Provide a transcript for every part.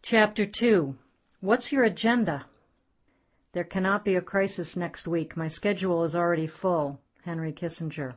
Chapter 2. What's your agenda? There cannot be a crisis next week. My schedule is already full. Henry Kissinger.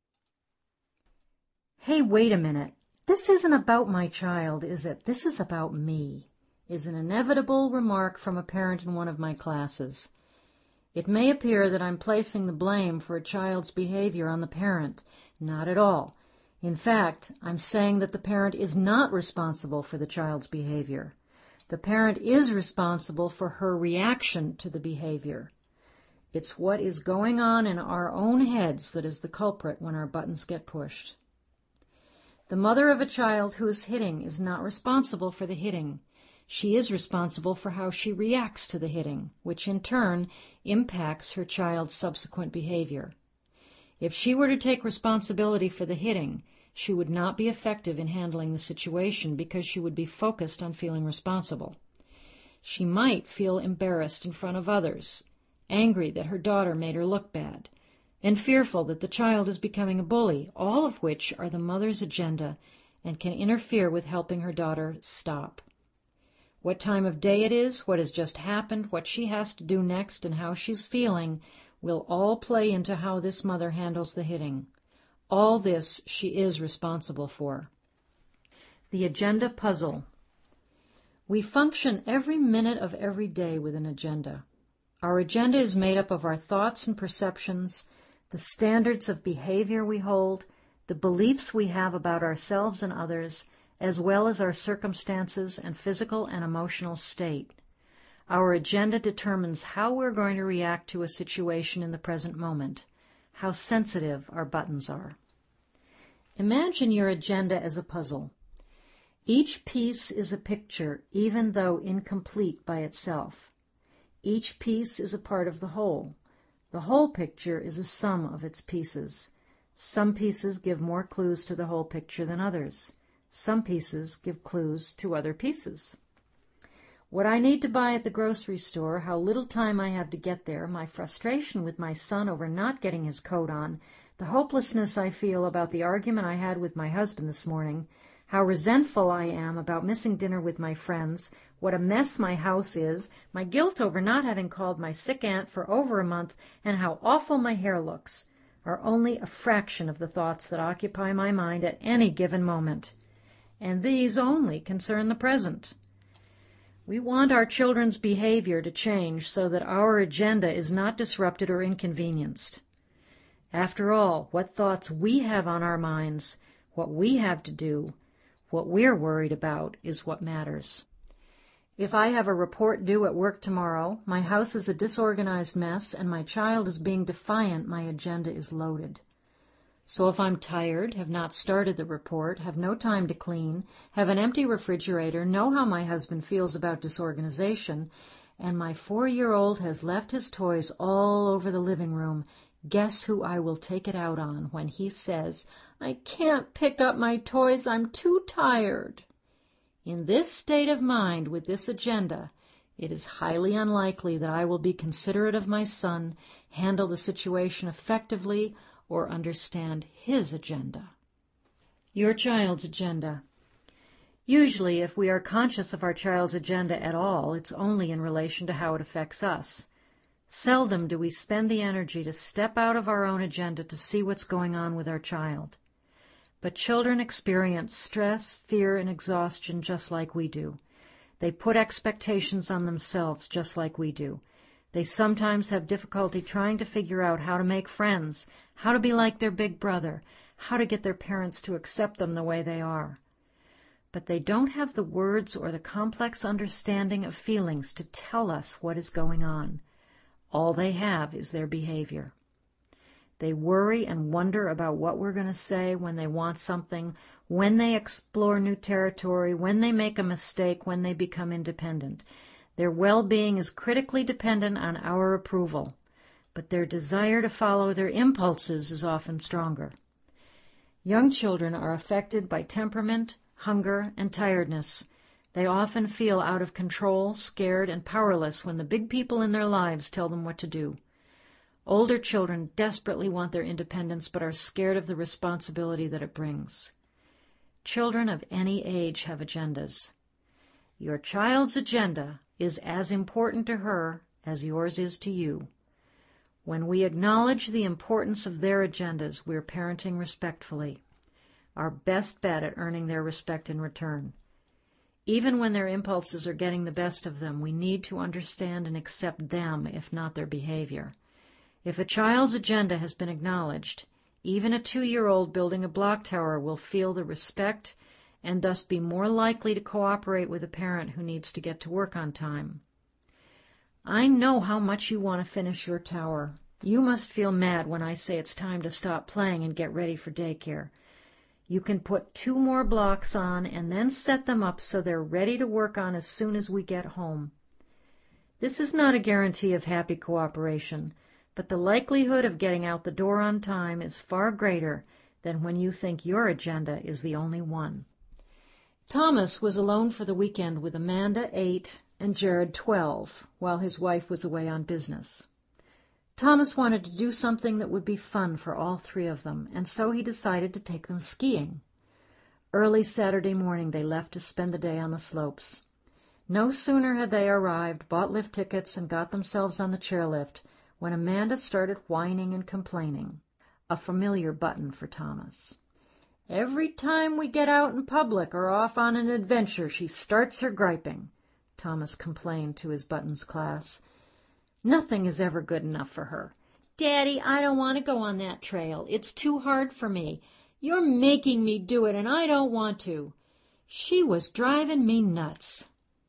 Hey, wait a minute. This isn't about my child, is it? This is about me, is an inevitable remark from a parent in one of my classes. It may appear that I'm placing the blame for a child's behavior on the parent. Not at all. In fact, I'm saying that the parent is not responsible for the child's behavior. The parent is responsible for her reaction to the behavior. It's what is going on in our own heads that is the culprit when our buttons get pushed. The mother of a child who is hitting is not responsible for the hitting. She is responsible for how she reacts to the hitting, which in turn impacts her child's subsequent behavior. If she were to take responsibility for the hitting, she would not be effective in handling the situation because she would be focused on feeling responsible. She might feel embarrassed in front of others, angry that her daughter made her look bad, and fearful that the child is becoming a bully, all of which are the mother's agenda and can interfere with helping her daughter stop. What time of day it is, what has just happened, what she has to do next, and how she's feeling will all play into how this mother handles the hitting. All this she is responsible for. The agenda puzzle. We function every minute of every day with an agenda. Our agenda is made up of our thoughts and perceptions, the standards of behavior we hold, the beliefs we have about ourselves and others, as well as our circumstances and physical and emotional state. Our agenda determines how we're going to react to a situation in the present moment, how sensitive our buttons are. Imagine your agenda as a puzzle. Each piece is a picture, even though incomplete by itself. Each piece is a part of the whole. The whole picture is a sum of its pieces. Some pieces give more clues to the whole picture than others. Some pieces give clues to other pieces. What I need to buy at the grocery store, how little time I have to get there, my frustration with my son over not getting his coat on, the hopelessness I feel about the argument I had with my husband this morning, how resentful I am about missing dinner with my friends, what a mess my house is, my guilt over not having called my sick aunt for over a month, and how awful my hair looks, are only a fraction of the thoughts that occupy my mind at any given moment. And these only concern the present. We want our children's behavior to change so that our agenda is not disrupted or inconvenienced. After all, what thoughts we have on our minds, what we have to do, what we're worried about is what matters. If I have a report due at work tomorrow, my house is a disorganized mess, and my child is being defiant, my agenda is loaded. So if I'm tired, have not started the report, have no time to clean, have an empty refrigerator, know how my husband feels about disorganization, and my 4-year-old has left his toys all over the living room, guess who I will take it out on when he says, "I can't pick up my toys, I'm too tired." In this state of mind, with this agenda, it is highly unlikely that I will be considerate of my son, handle the situation effectively, or understand his agenda. Your child's agenda. Usually, if we are conscious of our child's agenda at all, it's only in relation to how it affects us. Seldom do we spend the energy to step out of our own agenda to see what's going on with our child. But children experience stress, fear, and exhaustion just like we do. They put expectations on themselves just like we do. They sometimes have difficulty trying to figure out how to make friends, how to be like their big brother, how to get their parents to accept them the way they are. But they don't have the words or the complex understanding of feelings to tell us what is going on. All they have is their behavior. They worry and wonder about what we're going to say when they want something, when they explore new territory, when they make a mistake, when they become independent. Their well-being is critically dependent on our approval, but their desire to follow their impulses is often stronger. Young children are affected by temperament, hunger, and tiredness. They often feel out of control, scared, and powerless when the big people in their lives tell them what to do. Older children desperately want their independence but are scared of the responsibility that it brings. Children of any age have agendas. Your child's agenda is as important to her as yours is to you. When we acknowledge the importance of their agendas, we're parenting respectfully, our best bet at earning their respect in return. Even when their impulses are getting the best of them, we need to understand and accept them, if not their behavior. If a child's agenda has been acknowledged, even a 2-year-old building a block tower will feel the respect and thus be more likely to cooperate with a parent who needs to get to work on time. I know how much you want to finish your tower. You must feel mad when I say it's time to stop playing and get ready for daycare. You can put 2 more blocks on and then set them up so they're ready to work on as soon as we get home. This is not a guarantee of happy cooperation, but the likelihood of getting out the door on time is far greater than when you think your agenda is the only one. Thomas was alone for the weekend with Amanda, 8, and Jared, 12, while his wife was away on business. Thomas wanted to do something that would be fun for all 3 of them, and so he decided to take them skiing. Early Saturday morning they left to spend the day on the slopes. No sooner had they arrived, bought lift tickets, and got themselves on the chairlift when Amanda started whining and complaining, a familiar button for Thomas. Every time we get out in public or off on an adventure, she starts her griping, Thomas complained to his buttons class. Nothing is ever good enough for her. Daddy, I don't want to go on that trail. It's too hard for me. You're making me do it, and I don't want to. She was driving me nuts.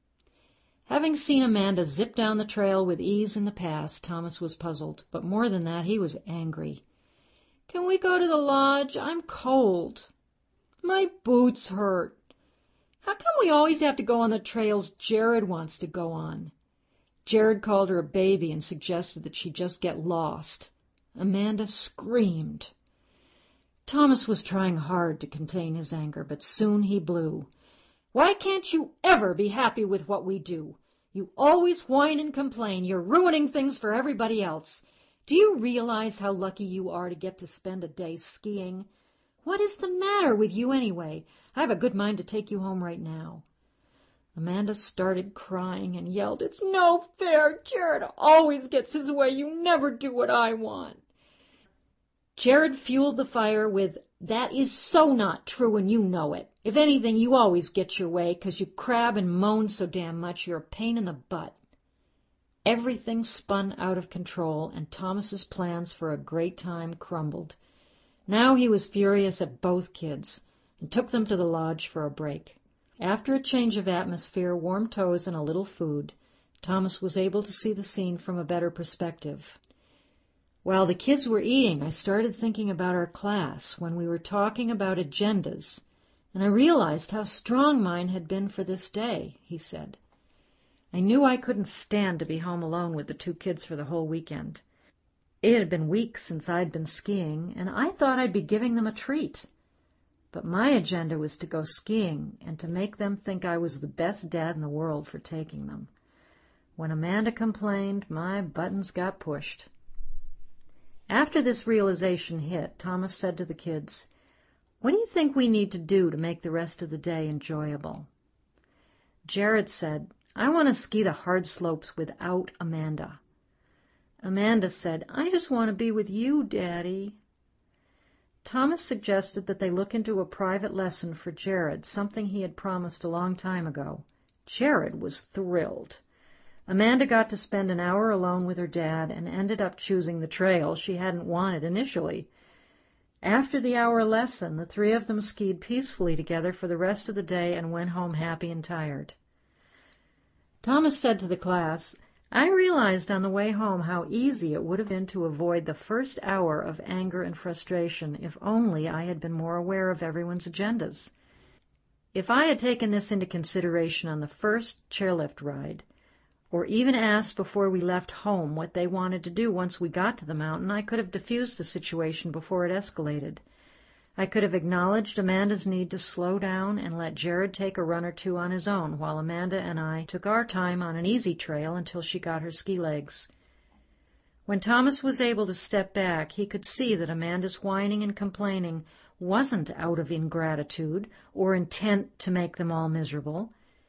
Having seen Amanda zip down the trail with ease in the past, Thomas was puzzled, but more than that, he was angry. Can we go to the lodge? I'm cold. My boots hurt. How come we always have to go on the trails Jared wants to go on? Jared called her a baby and suggested that she just get lost. Amanda screamed. Thomas was trying hard to contain his anger, but soon he blew. Why can't you ever be happy with what we do? You always whine and complain. You're ruining things for everybody else. Do you realize how lucky you are to get to spend a day skiing? What is the matter with you anyway? I have a good mind to take you home right now. Amanda started crying and yelled, It's no fair. Jared always gets his way. You never do what I want. Jared fueled the fire with, That is so not true and you know it. If anything, you always get your way because you crab and moan so damn much you're a pain in the butt. Everything spun out of control and Thomas's plans for a great time crumbled. Now he was furious at both kids and took them to the lodge for a break. After a change of atmosphere, warm toes, and a little food, Thomas was able to see the scene from a better perspective. While the kids were eating, I started thinking about our class when we were talking about agendas, and I realized how strong mine had been for this day, he said. I knew I couldn't stand to be home alone with the 2 kids for the whole weekend. It had been weeks since I'd been skiing, and I thought I'd be giving them a treat. But my agenda was to go skiing and to make them think I was the best dad in the world for taking them. When Amanda complained, my buttons got pushed. After this realization hit, Thomas said to the kids, What do you think we need to do to make the rest of the day enjoyable? Jared said, I want to ski the hard slopes without Amanda. Amanda said, I just want to be with you, Daddy. Thomas suggested that they look into a private lesson for Jared, something he had promised a long time ago. Jared was thrilled. Amanda got to spend an hour alone with her dad and ended up choosing the trail she hadn't wanted initially. After the hour lesson, the 3 of them skied peacefully together for the rest of the day and went home happy and tired. Thomas said to the class, I realized on the way home how easy it would have been to avoid the first hour of anger and frustration if only I had been more aware of everyone's agendas. If I had taken this into consideration on the first chairlift ride, or even asked before we left home what they wanted to do once we got to the mountain, I could have diffused the situation before it escalated. I could have acknowledged Amanda's need to slow down and let Jared take a run or 2 on his own, while Amanda and I took our time on an easy trail until she got her ski legs. When Thomas was able to step back, he could see that Amanda's whining and complaining wasn't out of ingratitude or intent to make them all miserable.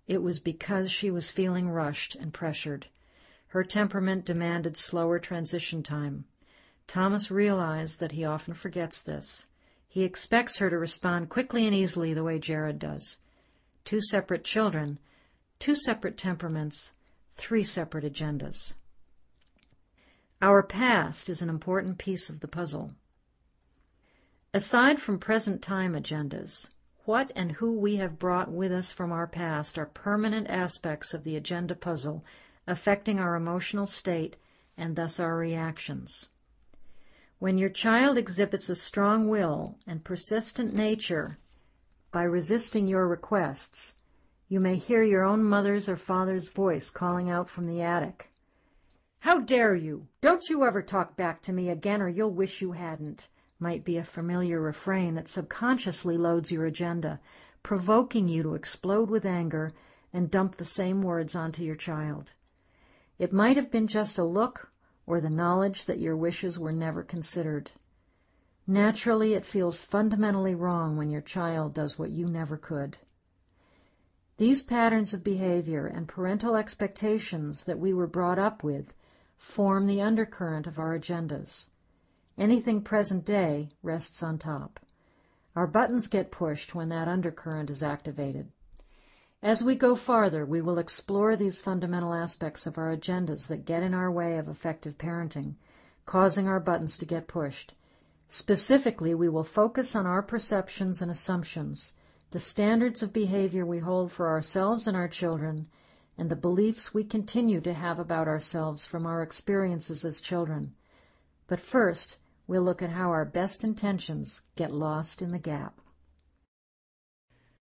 It was because she was feeling rushed and pressured. Her temperament demanded slower transition time. Thomas realized that he often forgets this. He expects her to respond quickly and easily the way Jared does. 2 separate children, 2 separate temperaments, 3 separate agendas. Our past is an important piece of the puzzle. Aside from present time agendas, what and who we have brought with us from our past are permanent aspects of the agenda puzzle, affecting our emotional state and thus our reactions. When your child exhibits a strong will and persistent nature by resisting your requests, you may hear your own mother's or father's voice calling out from the attic, "How dare you? Don't you ever talk back to me again, or you'll wish you hadn't," might be a familiar refrain that subconsciously loads your agenda, provoking you to explode with anger and dump the same words onto your child. It might have been just a look or the knowledge that your wishes were never considered. Naturally, it feels fundamentally wrong when your child does what you never could. These patterns of behavior and parental expectations that we were brought up with form the undercurrent of our agendas. Anything present day rests on top. Our buttons get pushed when that undercurrent is activated. As we go farther, we will explore these fundamental aspects of our agendas that get in our way of effective parenting, causing our buttons to get pushed. Specifically, we will focus on our perceptions and assumptions, the standards of behavior we hold for ourselves and our children, and the beliefs we continue to have about ourselves from our experiences as children. But first, we'll look at how our best intentions get lost in the gap.